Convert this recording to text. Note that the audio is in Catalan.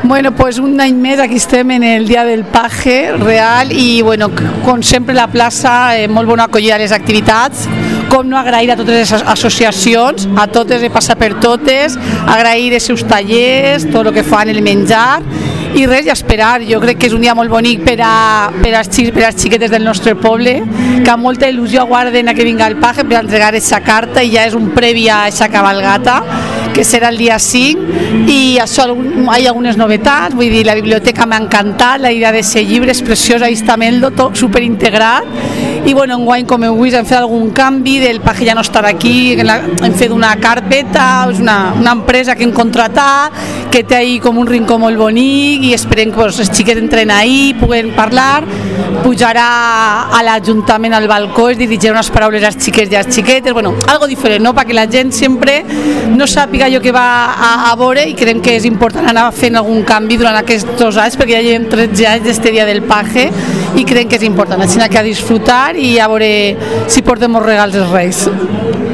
Bueno, pues un any més aquí estem en el Dia del Paje real i, bueno, com sempre la plaça, molt bona acollida a les activitats, com no agrair a totes les associacions, a totes he passat per totes, agrair els seus tallers, tot el que fan, el menjar, i res, i esperar. Jo crec que és un dia molt bonic per a les xiquetes del nostre poble, que amb molta il·lusió aguarden a que vinga el Paje per entregar aquesta carta i ja és un previ a aquesta cabalgata, que serà el dia 5, i això, hi ha algunes novetats, vull dir, la biblioteca m'ha encantat, la idea de ser llibre és preciosa, ahí està Meldo, tot superintegrat, i bueno, enguany, com heu vist, hem fet algun canvi, del Paje ja no estarà aquí, hem fet una carpeta, és una empresa que hem contratat, que té ahí com un rincó molt bonic, i esperem que les xiques entren ahí, puguen parlar, pujarà a l'Ajuntament al balcó, es dirigirà unes paraules a les xiques i a les xiquetes, bueno, algo diferent, no?, perquè la gent sempre no sàpiga allò que va a veure, i creiem que és important anar fent algun canvi durant aquests 2 anys, perquè ja llevem 13 anys d'este dia del Paje, i creiem que és important, així que a disfrutar i a veure si portem els regals dels Reis.